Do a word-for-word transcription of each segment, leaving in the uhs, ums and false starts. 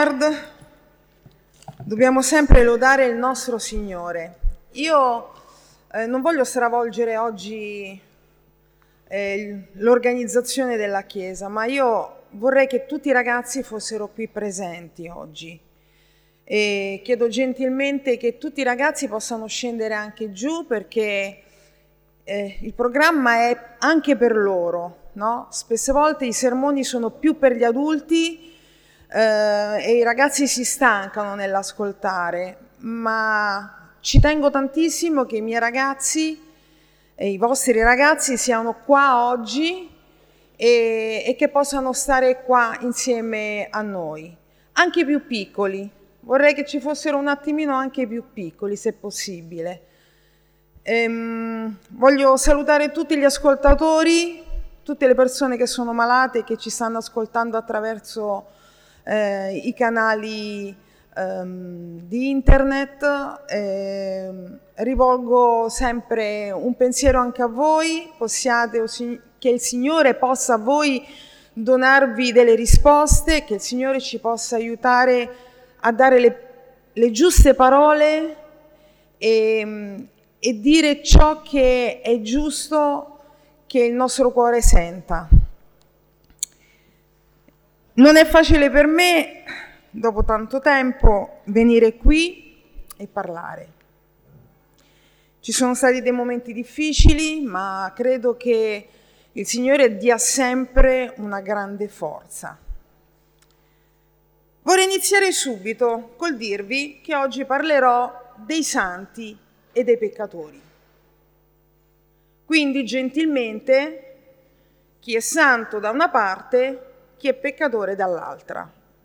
Dobbiamo sempre lodare il nostro Signore. Io eh, non voglio stravolgere oggi eh, l'organizzazione della Chiesa, ma io vorrei che tutti i ragazzi fossero qui presenti oggi. E chiedo gentilmente che tutti i ragazzi possano scendere anche giù, perché eh, il programma è anche per loro, no? Spesse volte i sermoni sono più per gli adulti Uh, e i ragazzi si stancano nell'ascoltare, ma ci tengo tantissimo che i miei ragazzi e i vostri ragazzi siano qua oggi e, e che possano stare qua insieme a noi, anche i più piccoli. Vorrei che ci fossero un attimino anche i più piccoli, se possibile. Ehm, voglio salutare tutti gli ascoltatori, tutte le persone che sono malate e che ci stanno ascoltando attraverso Eh, i canali ehm, di internet. Eh, rivolgo sempre un pensiero anche a voi, possiate, che il Signore possa a voi donarvi delle risposte, che il Signore ci possa aiutare a dare le, le giuste parole e, e dire ciò che è giusto che il nostro cuore senta. Non è facile per me, dopo tanto tempo, venire qui e parlare. Ci sono stati dei momenti difficili, ma credo che il Signore dia sempre una grande forza. Vorrei iniziare subito col dirvi che oggi parlerò dei santi e dei peccatori. Quindi, gentilmente, chi è santo da una parte, chi è peccatore dall'altra.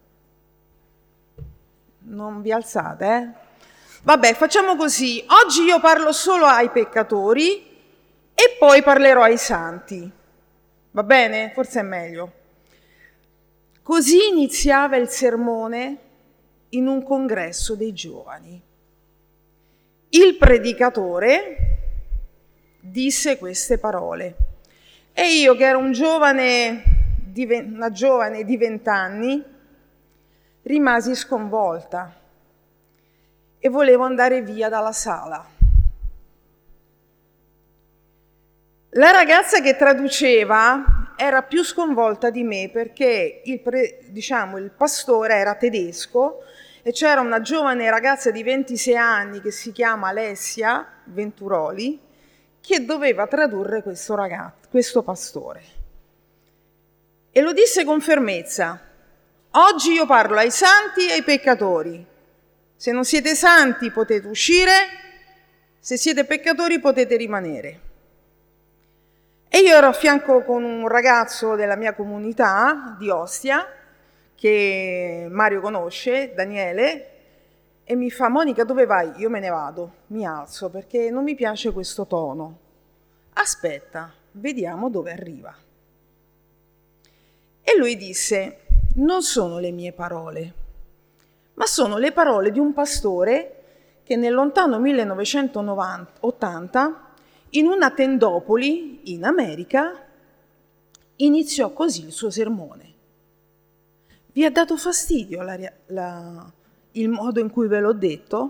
Non vi alzate, eh? Vabbè, facciamo così. Oggi io parlo solo ai peccatori e poi parlerò ai santi. Va bene? Forse è meglio. Così iniziava il sermone in un congresso dei giovani. Il predicatore disse queste parole. E io, che ero un giovane... una giovane di vent'anni, rimasi sconvolta e volevo andare via dalla sala. La ragazza che traduceva era più sconvolta di me, perché il, pre, diciamo, il pastore era tedesco e c'era una giovane ragazza di ventisei anni che si chiama Alessia Venturoli che doveva tradurre questo ragazzo, questo pastore. E lo disse con fermezza: oggi io parlo ai santi e ai peccatori. Se non siete santi potete uscire, se siete peccatori potete rimanere. E io ero a fianco con un ragazzo della mia comunità di Ostia, che Mario conosce, Daniele, e mi fa: Monica, dove vai? Io me ne vado, mi alzo, perché non mi piace questo tono. Aspetta, vediamo dove arriva. E lui disse: non sono le mie parole, ma sono le parole di un pastore che nel lontano millenovecentottanta, in una tendopoli in America, iniziò così il suo sermone. Vi ha dato fastidio la, la, il modo in cui ve l'ho detto?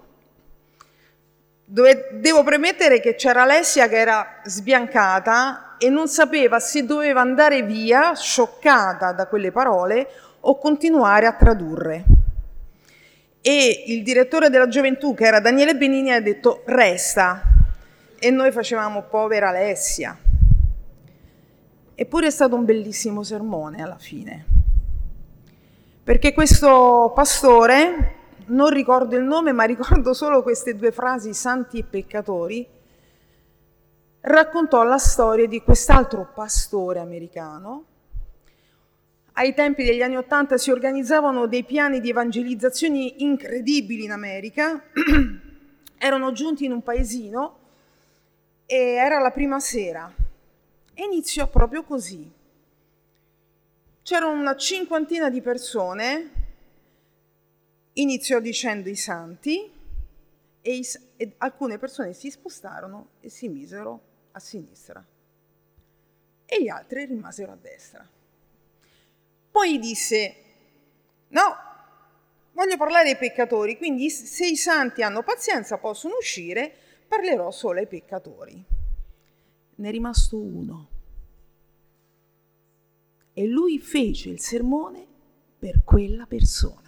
Dove, devo premettere che c'era Alessia che era sbiancata e non sapeva se doveva andare via, scioccata da quelle parole, o continuare a tradurre. E il direttore della gioventù, che era Daniele Benini, ha detto: resta. E noi facevamo: povera Alessia. Eppure è stato un bellissimo sermone alla fine, perché questo pastore, non ricordo il nome, ma ricordo solo queste due frasi, santi e peccatori, raccontò la storia di quest'altro pastore americano. Ai tempi degli anni Ottanta si organizzavano dei piani di evangelizzazioni incredibili in America. Erano giunti in un paesino e era la prima sera e iniziò proprio così. C'erano una cinquantina di persone, iniziò dicendo i santi e, i, e alcune persone si spostarono e si misero a sinistra e gli altri rimasero a destra. Poi disse: no, voglio parlare ai peccatori, quindi se i santi hanno pazienza possono uscire, parlerò solo ai peccatori. Ne è rimasto uno. E lui fece il sermone per quella persona.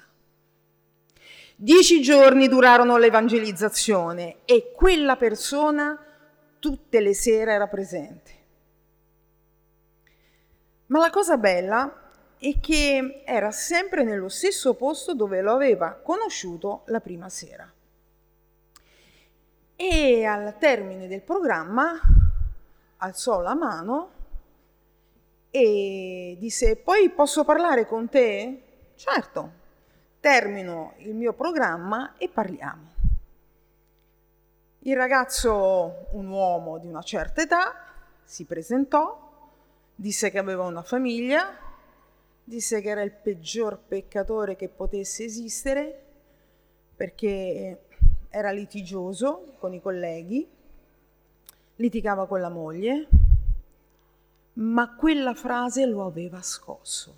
Dieci giorni durarono l'evangelizzazione e quella persona tutte le sere era presente. Ma la cosa bella è che era sempre nello stesso posto dove lo aveva conosciuto la prima sera. E al termine del programma alzò la mano e disse: poi posso parlare con te? Certo, termino il mio programma e parliamo. Il ragazzo, un uomo di una certa età, si presentò, disse che aveva una famiglia, disse che era il peggior peccatore che potesse esistere perché era litigioso con i colleghi, litigava con la moglie, ma quella frase lo aveva scosso.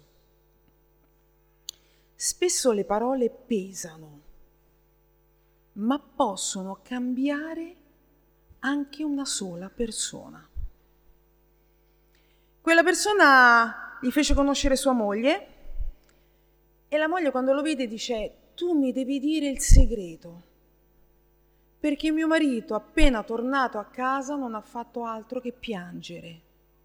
Spesso le parole pesano, ma possono cambiare anche una sola persona. Quella persona gli fece conoscere sua moglie e la moglie, quando lo vide, dice: tu mi devi dire il segreto, perché mio marito, appena tornato a casa, non ha fatto altro che piangere.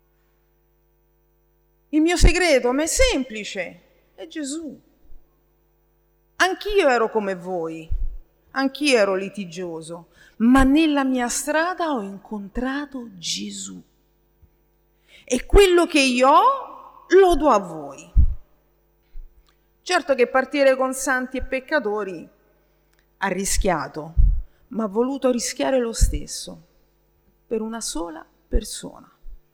Il mio segreto, ma è semplice, è Gesù. Anch'io ero come voi, anch'io ero litigioso, ma nella mia strada ho incontrato Gesù. E quello che io ho lo do a voi. Certo che partire con santi e peccatori ha rischiato, ma ha voluto rischiare lo stesso per una sola persona.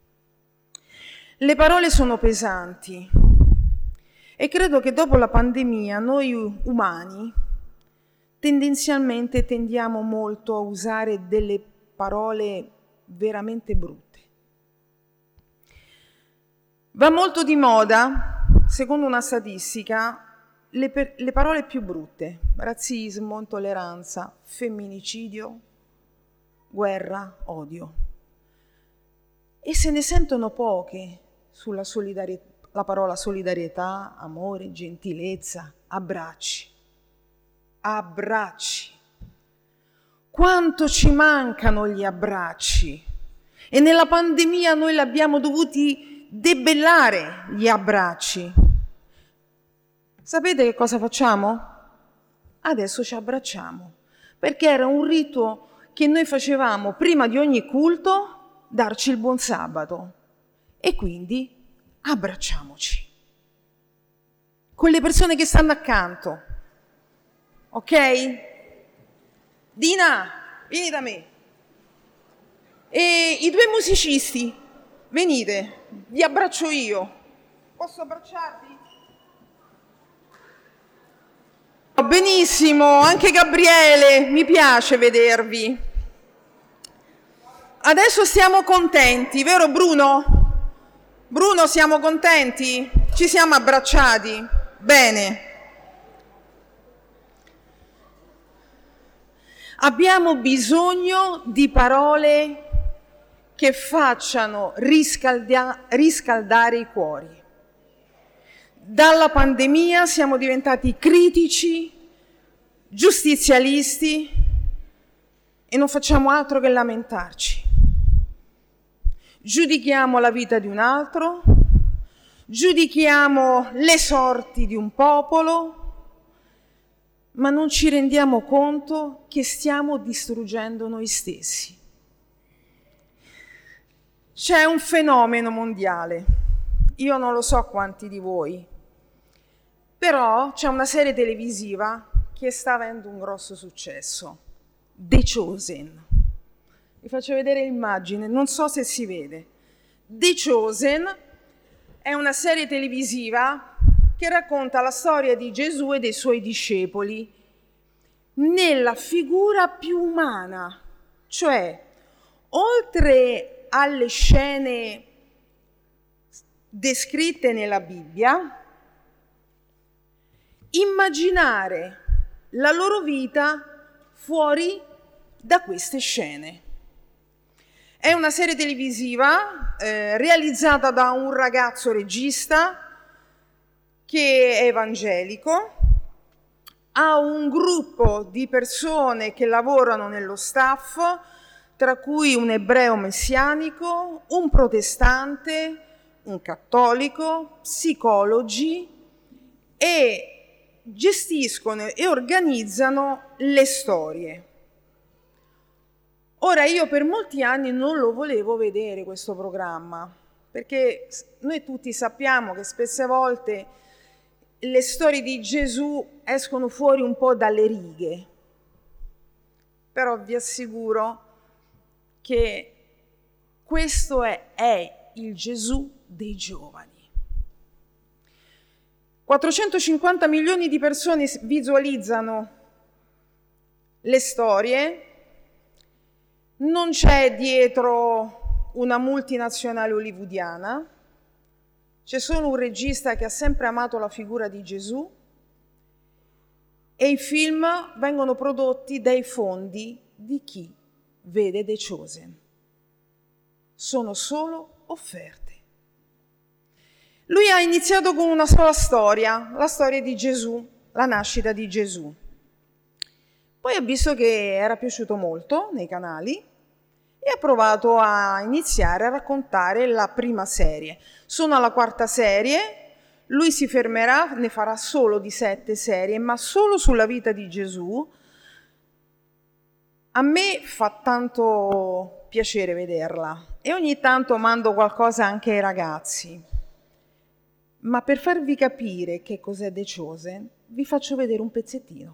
Le parole sono pesanti e credo che dopo la pandemia noi umani tendenzialmente tendiamo molto a usare delle parole veramente brutte. Va molto di moda, secondo una statistica, le, per, le parole più brutte: razzismo, intolleranza, femminicidio, guerra, odio. E se ne sentono poche sulla solidarietà, la parola solidarietà, amore, gentilezza, abbracci. Abbracci. Quanto ci mancano gli abbracci? E nella pandemia noi li abbiamo dovuti debellare, gli abbracci. Sapete che cosa facciamo? Adesso ci abbracciamo, perché era un rito che noi facevamo prima di ogni culto, darci il buon sabato, e quindi abbracciamoci con le persone che stanno accanto, ok? Dina, vieni da me. E i due musicisti, venite, vi abbraccio io. Posso abbracciarvi? Benissimo, anche Gabriele, mi piace vedervi. Adesso siamo contenti, vero Bruno? Bruno, siamo contenti? Ci siamo abbracciati? Bene. Abbiamo bisogno di parole che facciano riscalda- riscaldare i cuori. Dalla pandemia siamo diventati critici, giustizialisti e non facciamo altro che lamentarci. Giudichiamo la vita di un altro, giudichiamo le sorti di un popolo, ma non ci rendiamo conto che stiamo distruggendo noi stessi. C'è un fenomeno mondiale, io non lo so quanti di voi, però c'è una serie televisiva che sta avendo un grosso successo, The Chosen. Vi faccio vedere l'immagine, non so se si vede. The Chosen è una serie televisiva che racconta la storia di Gesù e dei suoi discepoli nella figura più umana, cioè oltre alle scene descritte nella Bibbia, immaginare la loro vita fuori da queste scene. È una serie televisiva eh, realizzata da un ragazzo regista che è evangelico, ha un gruppo di persone che lavorano nello staff, tra cui un ebreo messianico, un protestante, un cattolico, psicologi, e gestiscono e organizzano le storie. Ora, io per molti anni non lo volevo vedere questo programma, perché noi tutti sappiamo che spesse volte le storie di Gesù escono fuori un po' dalle righe, però vi assicuro che questo è, è il Gesù dei giovani. quattrocentocinquanta milioni di persone visualizzano le storie, non c'è dietro una multinazionale hollywoodiana, c'è solo un regista che ha sempre amato la figura di Gesù e i film vengono prodotti dai fondi di chi vede The Chosen. Sono solo offerte. Lui ha iniziato con una sola storia, la storia di Gesù, la nascita di Gesù. Poi ha visto che era piaciuto molto nei canali e ha provato a iniziare a raccontare la prima serie. Sono alla quarta serie, lui si fermerà, ne farà solo di sette serie, ma solo sulla vita di Gesù. A me fa tanto piacere vederla e ogni tanto mando qualcosa anche ai ragazzi. Ma per farvi capire che cos'è The Chosen, vi faccio vedere un pezzettino.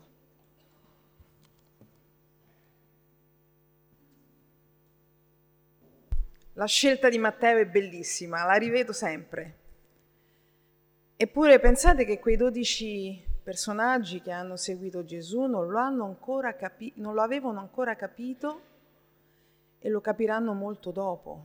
La scelta di Matteo è bellissima, la rivedo sempre. Eppure pensate che quei dodici personaggi che hanno seguito Gesù non lo hanno ancora capi- non lo avevano ancora capito e lo capiranno molto dopo.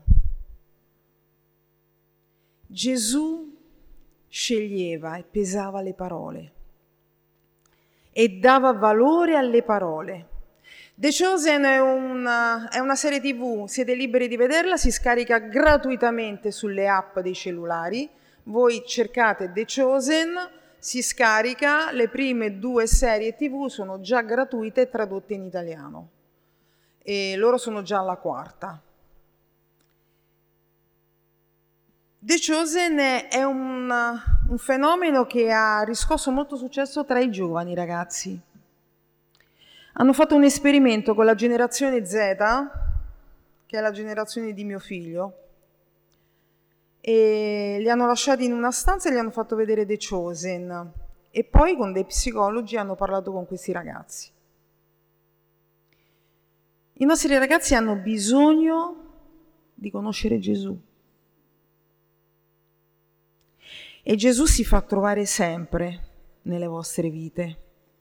Gesù sceglieva e pesava le parole e dava valore alle parole. The Chosen è una, è una serie tivù, siete liberi di vederla, si scarica gratuitamente sulle app dei cellulari. Voi cercate The Chosen, si scarica, le prime due serie tivù sono già gratuite e tradotte in italiano e loro sono già alla quarta. The Chosen è un, un fenomeno che ha riscosso molto successo tra i giovani ragazzi. Hanno fatto un esperimento con la generazione Z, che è la generazione di mio figlio, e li hanno lasciati in una stanza e gli hanno fatto vedere The Chosen e poi con dei psicologi hanno parlato con questi ragazzi. I nostri ragazzi hanno bisogno di conoscere Gesù e Gesù si fa trovare sempre nelle vostre vite.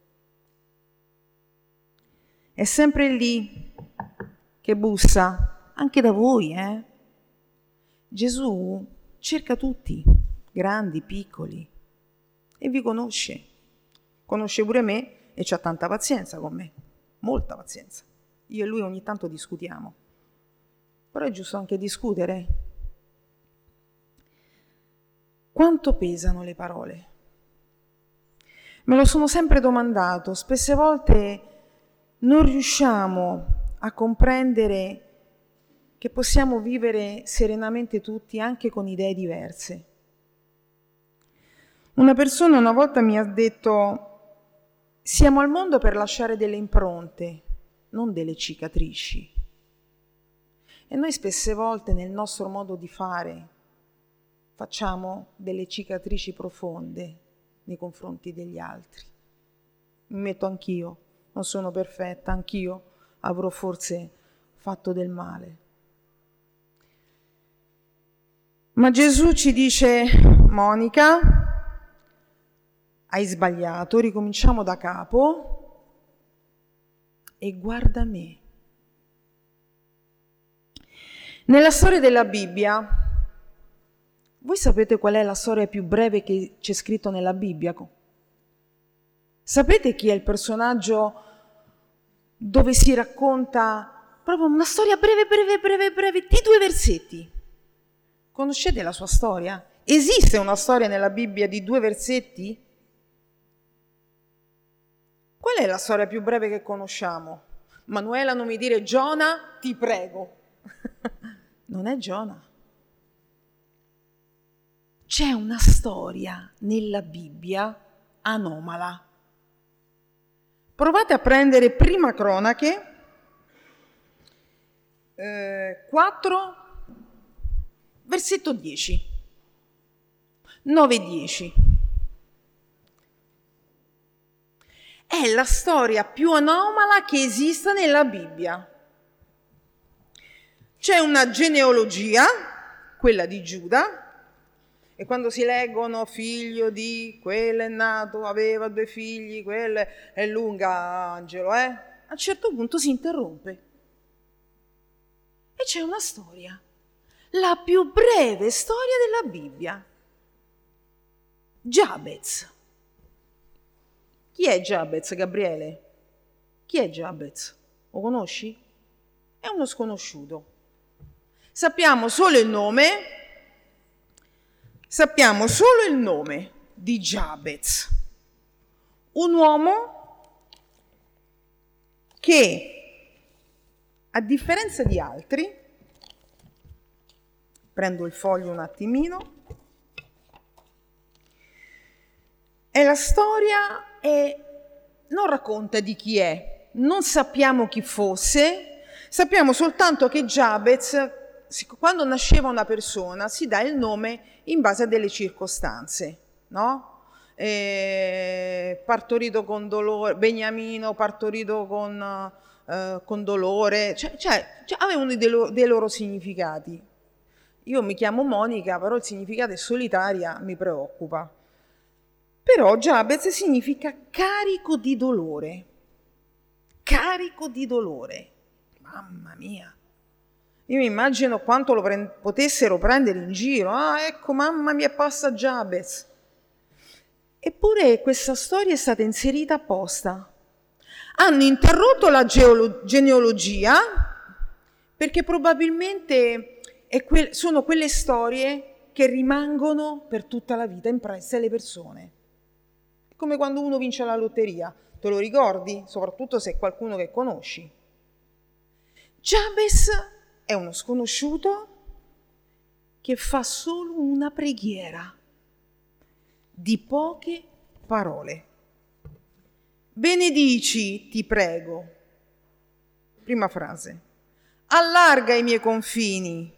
È sempre lì che bussa, anche da voi, eh? Gesù cerca tutti, grandi, piccoli, e vi conosce. Conosce pure me e c'ha tanta pazienza con me, molta pazienza. Io e lui ogni tanto discutiamo, però è giusto anche discutere. Quanto pesano le parole? Me lo sono sempre domandato, spesse volte non riusciamo a comprendere che possiamo vivere serenamente tutti anche con idee diverse. Una persona una volta mi ha detto: siamo al mondo per lasciare delle impronte, non delle cicatrici. E noi spesse volte nel nostro modo di fare facciamo delle cicatrici profonde nei confronti degli altri. Mi metto anch'io. Non sono perfetta, anch'io avrò forse fatto del male. Ma Gesù ci dice: Monica, hai sbagliato, ricominciamo da capo e guarda me. Nella storia della Bibbia, voi sapete qual è la storia più breve che c'è scritto nella Bibbia? Sapete chi è il personaggio dove si racconta proprio una storia breve, breve, breve, breve, di due versetti? Conoscete la sua storia? Esiste una storia nella Bibbia di due versetti? Qual è la storia più breve che conosciamo? Manuela, non mi dire Giona, ti prego. Non è Giona. C'è una storia nella Bibbia anomala. Provate a prendere Prima Cronache eh, quattro, versetto dieci, nove dieci. È la storia più anomala che esista nella Bibbia. C'è una genealogia, quella di Giuda, e quando si leggono figlio di, quello è nato, aveva due figli, quello è lunga, Angelo, eh? A un certo punto si interrompe. E c'è una storia, la più breve storia della Bibbia. Giabez. Chi è Giabez, Gabriele? Chi è Giabez? Lo conosci? È uno sconosciuto. Sappiamo solo il nome, sappiamo solo il nome di Giabez, un uomo che, a differenza di altri, prendo il foglio un attimino, è la storia e non racconta di chi è, non sappiamo chi fosse, sappiamo soltanto che Giabez, quando nasceva una persona, si dà il nome in base a delle circostanze, no? E partorito con dolore, Beniamino partorito con, eh, con dolore, cioè, cioè, cioè avevano dei loro, dei loro significati. Io mi chiamo Monica, però il significato è solitaria, mi preoccupa. Però Giabez significa carico di dolore, carico di dolore, mamma mia. Io mi immagino quanto lo prend- potessero prendere in giro. Ah, ecco, mamma mia, passa Giabez. Eppure questa storia è stata inserita apposta. Hanno interrotto la geolo- genealogia perché probabilmente è que- sono quelle storie che rimangono per tutta la vita impresse alle persone. È come quando uno vince la lotteria. Te lo ricordi? Soprattutto se è qualcuno che conosci. Giabez è uno sconosciuto che fa solo una preghiera di poche parole. Benedici, ti prego. Prima frase. Allarga i miei confini.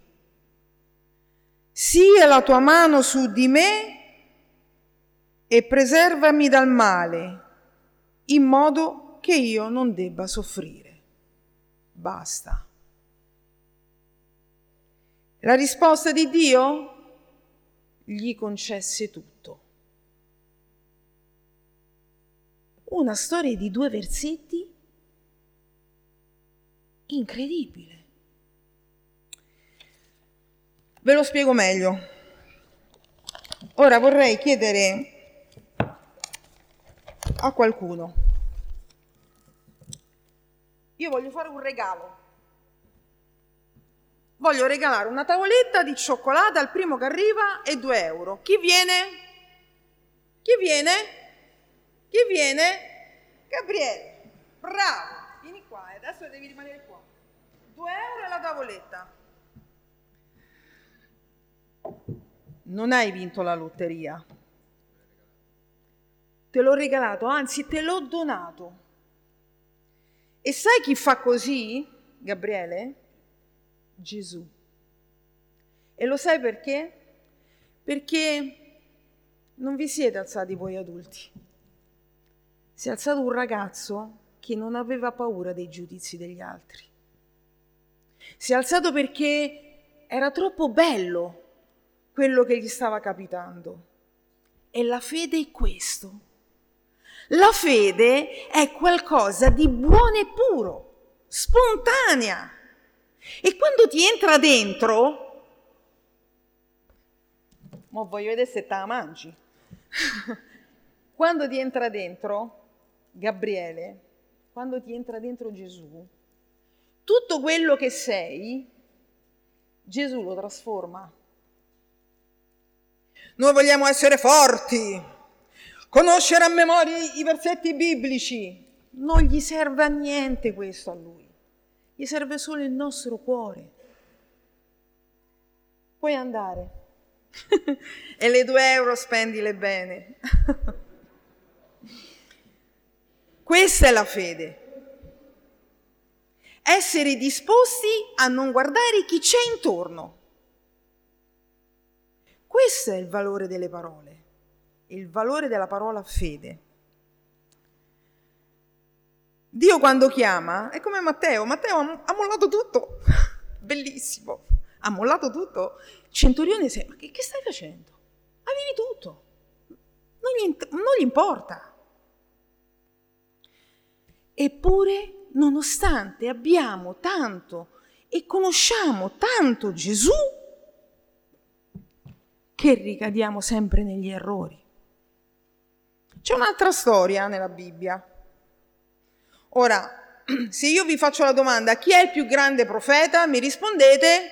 Sia la tua mano su di me e preservami dal male, in modo che io non debba soffrire. Basta. La risposta di Dio gli concesse tutto. Una storia di due versetti incredibile. Ve lo spiego meglio. Ora vorrei chiedere a qualcuno. Io voglio fare un regalo. Voglio regalare una tavoletta di cioccolata al primo che arriva e due euro. Chi viene? Chi viene? Chi viene? Gabriele. Bravo. Vieni qua e adesso devi rimanere qua. Due euro e la tavoletta. Non hai vinto la lotteria. Te l'ho regalato, anzi te l'ho donato. E sai chi fa così, Gabriele? Gesù. E lo sai perché? Perché non vi siete alzati voi adulti. Si è alzato un ragazzo che non aveva paura dei giudizi degli altri. Si è alzato perché era troppo bello quello che gli stava capitando. E la fede è questo. La fede è qualcosa di buono e puro, spontanea. E quando ti entra dentro, mo voglio vedere se te la mangi, quando ti entra dentro, Gabriele, quando ti entra dentro Gesù, tutto quello che sei, Gesù lo trasforma. Noi vogliamo essere forti, conoscere a memoria i versetti biblici. Non gli serve a niente questo a lui, gli serve solo il nostro cuore. Puoi andare e le due euro spendile bene. Questa è la fede. Essere disposti a non guardare chi c'è intorno. Questo è il valore delle parole, il valore della parola fede. Dio quando chiama è come Matteo. Matteo ha mollato tutto. Bellissimo. Ha mollato tutto. Il centurione dice, ma che, che stai facendo? Avevi tutto. Non gli, non gli importa. Eppure, nonostante abbiamo tanto e conosciamo tanto Gesù, che ricadiamo sempre negli errori. C'è un'altra storia nella Bibbia. Ora, se io vi faccio la domanda, chi è il più grande profeta? Mi rispondete?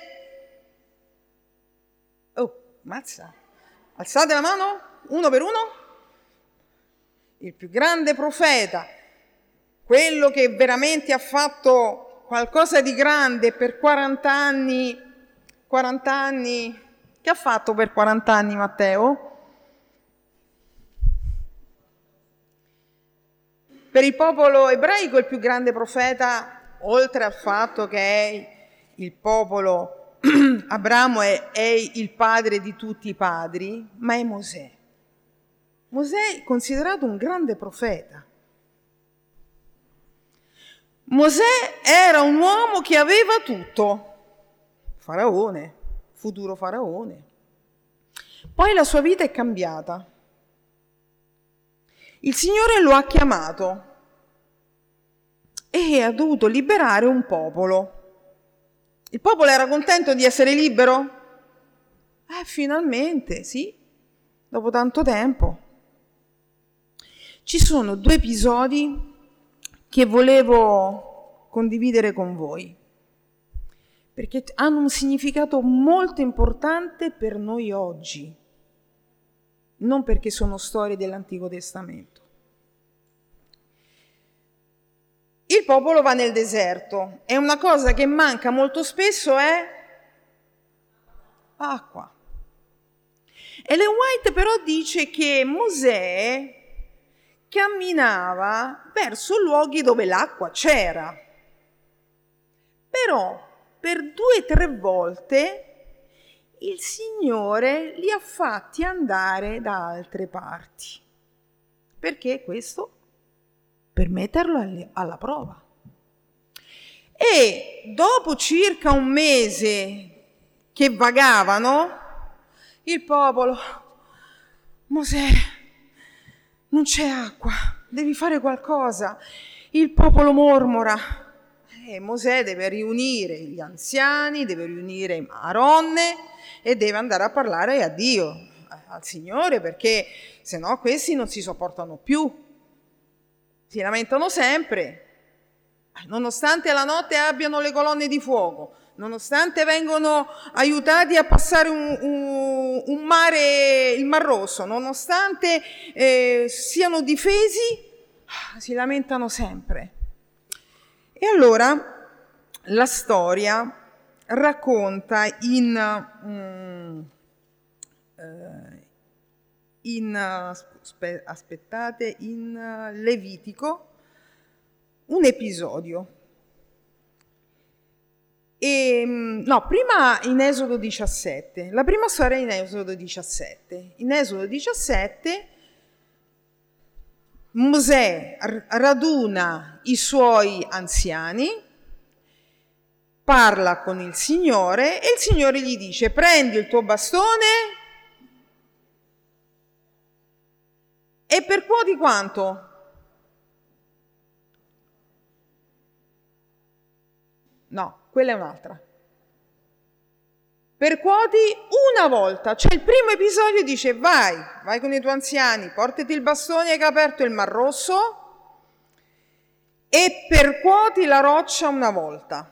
Oh, mazza. Alzate la mano, uno per uno. Il più grande profeta, quello che veramente ha fatto qualcosa di grande per quaranta anni, quaranta anni, che ha fatto per quaranta anni Matteo? Per il popolo ebraico il più grande profeta, oltre al fatto che è il popolo, Abramo è, è il padre di tutti i padri, ma è Mosè. Mosè è considerato un grande profeta. Mosè era un uomo che aveva tutto, faraone, futuro faraone. Poi la sua vita è cambiata. Il Signore lo ha chiamato e ha dovuto liberare un popolo. Il popolo era contento di essere libero? Eh, finalmente, sì, dopo tanto tempo. Ci sono due episodi che volevo condividere con voi, perché hanno un significato molto importante per noi oggi, non perché sono storie dell'Antico Testamento. Il popolo va nel deserto e una cosa che manca molto spesso è acqua. Ellen White però dice che Mosè camminava verso luoghi dove l'acqua c'era. Però per due o tre volte il Signore li ha fatti andare da altre parti. Perché questo? Per metterlo alla prova. E dopo circa un mese che vagavano, il popolo, Mosè, non c'è acqua, devi fare qualcosa. Il popolo mormora. E Mosè deve riunire gli anziani, deve riunire Aronne e deve andare a parlare a Dio, al Signore, perché sennò questi non si sopportano più. Si lamentano sempre, nonostante la notte abbiano le colonne di fuoco, nonostante vengono aiutati a passare un, un, un mare, il Mar Rosso, nonostante eh, siano difesi, si lamentano sempre. E allora la storia racconta in, um, uh, in uh, aspettate, in uh, Levitico un episodio. E, no, prima in Esodo diciassette. La prima storia è in Esodo diciassette. In Esodo diciassette Mosè raduna i suoi anziani, parla con il Signore e il Signore gli dice: prendi il tuo bastone e percuoti quanto? No, quella è un'altra. Percuoti una volta, cioè il primo episodio dice vai, vai con i tuoi anziani, portati il bastone che ha aperto il Mar Rosso e percuoti la roccia una volta.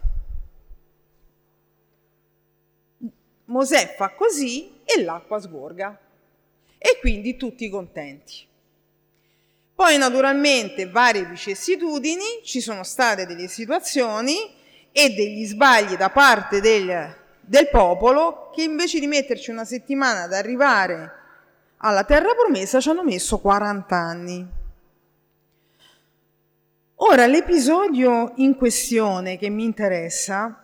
Mosè fa così e l'acqua sgorga. E quindi tutti contenti. Poi naturalmente varie vicissitudini, ci sono state delle situazioni e degli sbagli da parte del, del popolo che invece di metterci una settimana ad arrivare alla terra promessa ci hanno messo quaranta anni. Ora l'episodio in questione che mi interessa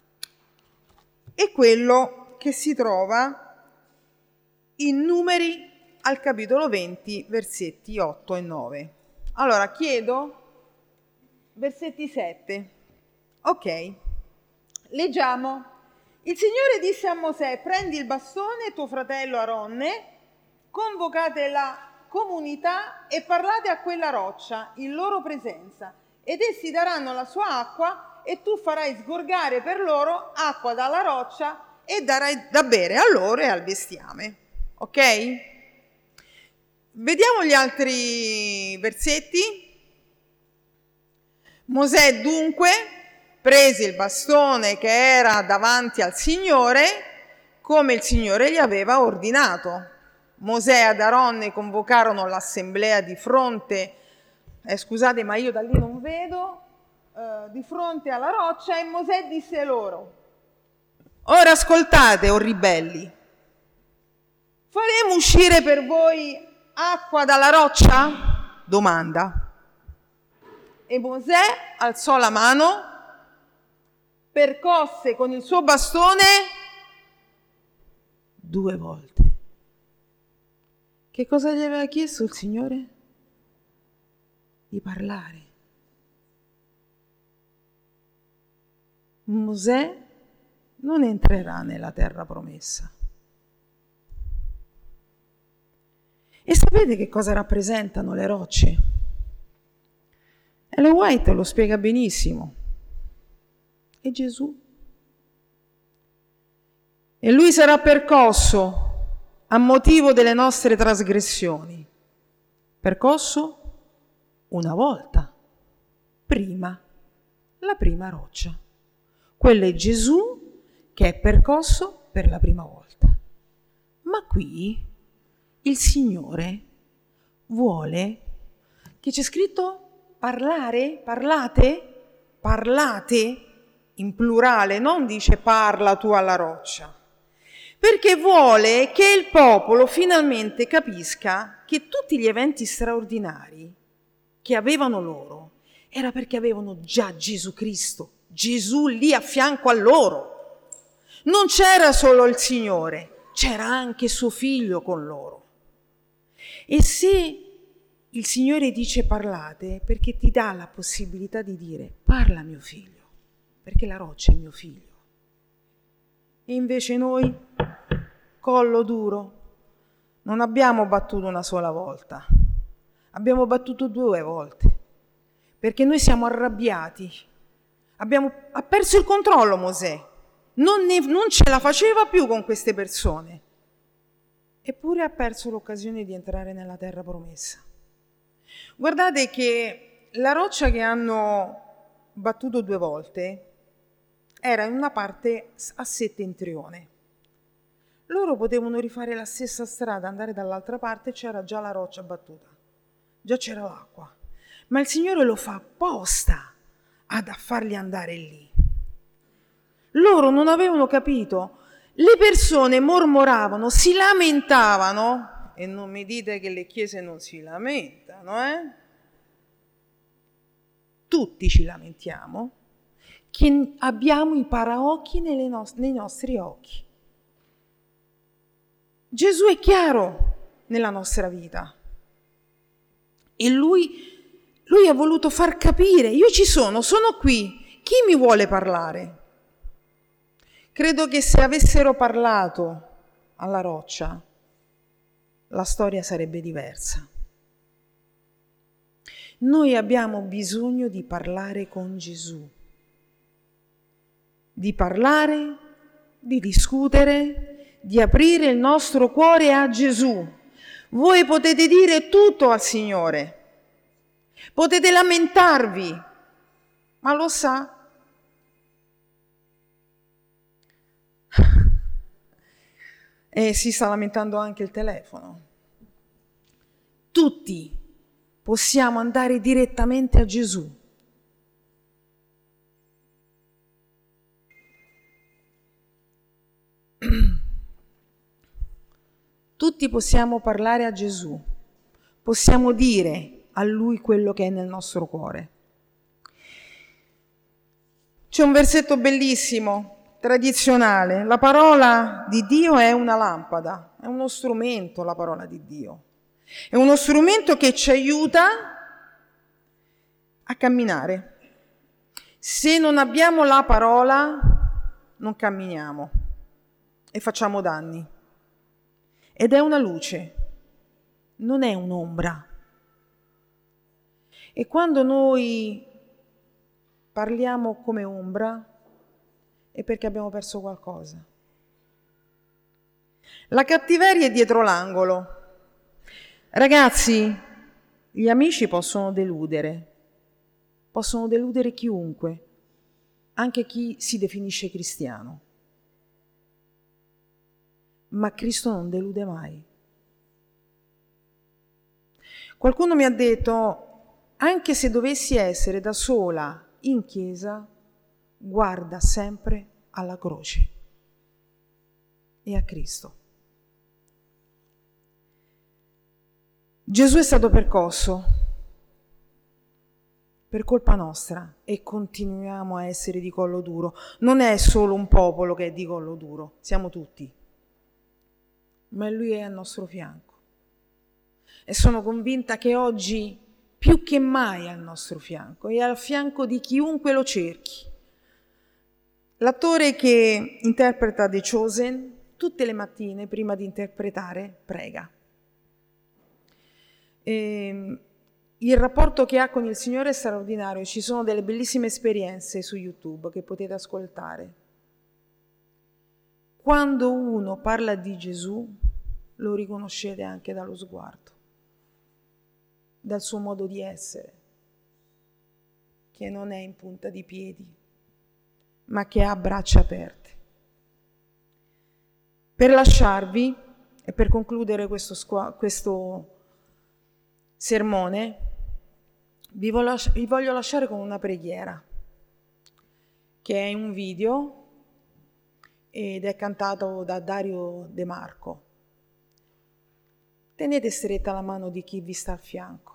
è quello che si trova in Numeri al capitolo venti, versetti otto e nove. Allora chiedo, versetti sette. Ok, leggiamo. Il Signore disse a Mosè: prendi il bastone e tuo fratello Aronne, convocate la comunità e parlate a quella roccia in loro presenza, ed essi daranno la sua acqua e tu farai sgorgare per loro acqua dalla roccia e darai da bere a loro e al bestiame. Ok? Vediamo gli altri versetti. Mosè dunque prese il bastone che era davanti al Signore, come il Signore gli aveva ordinato. Mosè ed Aronne convocarono l'assemblea di fronte, eh, scusate ma io da lì non vedo, eh, di fronte alla roccia, e Mosè disse loro: ora ascoltate, o ribelli, faremo uscire per voi acqua dalla roccia? Domanda. E Mosè alzò la mano, percosse con il suo bastone due volte. Che cosa gli aveva chiesto il Signore? Di parlare. Mosè non entrerà nella terra promessa. E sapete che cosa rappresentano le rocce? Ellen White lo spiega benissimo. È Gesù. E lui sarà percosso a motivo delle nostre trasgressioni. Percosso una volta, prima, la prima roccia. Quello è Gesù che è percosso per la prima volta. Ma qui il Signore vuole, che c'è scritto parlare, parlate, parlate in plurale, non dice parla tu alla roccia, perché vuole che il popolo finalmente capisca che tutti gli eventi straordinari che avevano loro era perché avevano già Gesù Cristo, Gesù lì a fianco a loro. Non c'era solo il Signore, c'era anche suo figlio con loro. E se il Signore dice parlate, perché ti dà la possibilità di dire parla mio figlio, perché la roccia è mio figlio. E invece noi, collo duro, non abbiamo battuto una sola volta, abbiamo battuto due volte, perché noi siamo arrabbiati, abbiamo, ha perso il controllo Mosè, non, ne, non ce la faceva più con queste persone, eppure ha perso l'occasione di entrare nella terra promessa. Guardate che la roccia che hanno battuto due volte era in una parte a settentrione. Loro potevano rifare la stessa strada, andare dall'altra parte, c'era già la roccia battuta, già c'era l'acqua. Ma il Signore lo fa apposta ad a farli andare lì. Loro non avevano capito, le persone mormoravano, si lamentavano, e non mi dite che le chiese non si lamentano, eh? Tutti ci lamentiamo, che abbiamo i paraocchi nelle no- nei nostri occhi. Gesù è chiaro nella nostra vita e lui, lui ha voluto far capire, io ci sono, sono qui, chi mi vuole parlare? Credo che se avessero parlato alla roccia, la storia sarebbe diversa. Noi abbiamo bisogno di parlare con Gesù, di parlare, di discutere, di aprire il nostro cuore a Gesù. Voi potete dire tutto al Signore, potete lamentarvi, ma lo sa. E si sta lamentando anche il telefono. Tutti possiamo andare direttamente a Gesù. Tutti possiamo parlare a Gesù, possiamo dire a Lui quello che è nel nostro cuore. C'è un versetto bellissimo, tradizionale. La parola di Dio è una lampada, è uno strumento la parola di Dio. È uno strumento che ci aiuta a camminare. Se non abbiamo la parola, non camminiamo e facciamo danni. Ed è una luce, non è un'ombra. E quando noi parliamo come ombra è perché abbiamo perso qualcosa. La cattiveria è dietro l'angolo. Ragazzi, gli amici possono deludere, possono deludere chiunque, anche chi si definisce cristiano. Ma Cristo non delude mai. Qualcuno mi ha detto, anche se dovessi essere da sola in chiesa, guarda sempre alla croce e a Cristo. Gesù è stato percosso per colpa nostra e continuiamo a essere di collo duro. Non è solo un popolo che è di collo duro, siamo tutti. Ma Lui è al nostro fianco. E sono convinta che oggi, più che mai, è al nostro fianco, è al fianco di chiunque lo cerchi. L'attore che interpreta The Chosen, tutte le mattine, prima di interpretare, prega. E il rapporto che ha con il Signore è straordinario, ci sono delle bellissime esperienze su YouTube che potete ascoltare. Quando uno parla di Gesù, lo riconoscete anche dallo sguardo, dal suo modo di essere, che non è in punta di piedi, ma che ha braccia aperte. Per lasciarvi e per concludere questo, squa- questo sermone, vi voglio, vi voglio lasciare con una preghiera, che è un video ed è cantato da Dario De Marco. Tenete stretta la mano di chi vi sta a fianco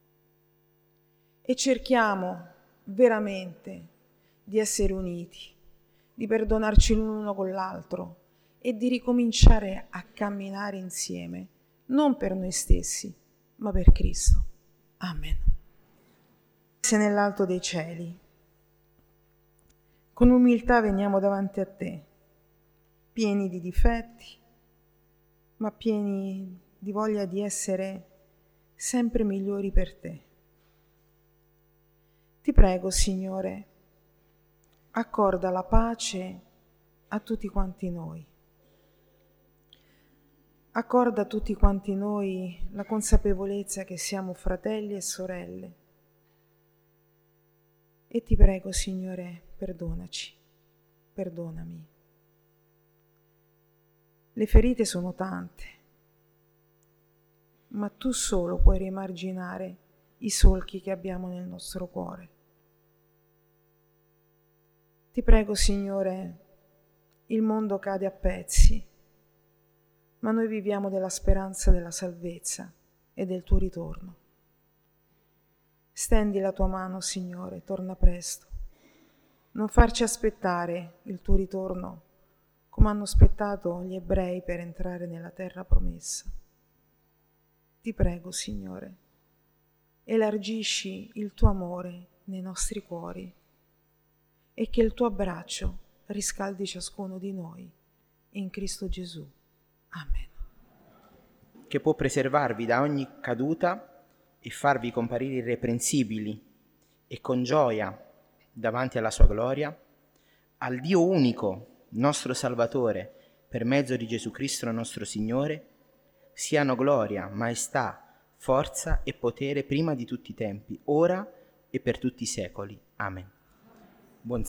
e cerchiamo veramente di essere uniti, di perdonarci l'uno con l'altro e di ricominciare a camminare insieme, non per noi stessi, ma per Cristo. Amen. Se nell'alto dei cieli, con umiltà veniamo davanti a te, pieni di difetti, ma pieni di voglia di essere sempre migliori per te. Ti prego, Signore, accorda la pace a tutti quanti noi. Accorda a tutti quanti noi la consapevolezza che siamo fratelli e sorelle. E ti prego, Signore, perdonaci, perdonami. Le ferite sono tante, ma tu solo puoi riemarginare i solchi che abbiamo nel nostro cuore. Ti prego, Signore, il mondo cade a pezzi, ma noi viviamo della speranza della salvezza e del tuo ritorno. Stendi la tua mano, Signore, torna presto. Non farci aspettare il tuo ritorno come hanno aspettato gli ebrei per entrare nella terra promessa. Ti prego, Signore, elargisci il tuo amore nei nostri cuori e che il tuo abbraccio riscaldi ciascuno di noi in Cristo Gesù. Amen. Che può preservarvi da ogni caduta e farvi comparire irreprensibili e con gioia davanti alla sua gloria, al Dio unico, nostro Salvatore, per mezzo di Gesù Cristo nostro Signore, siano gloria, maestà, forza e potere prima di tutti i tempi, ora e per tutti i secoli. Amen.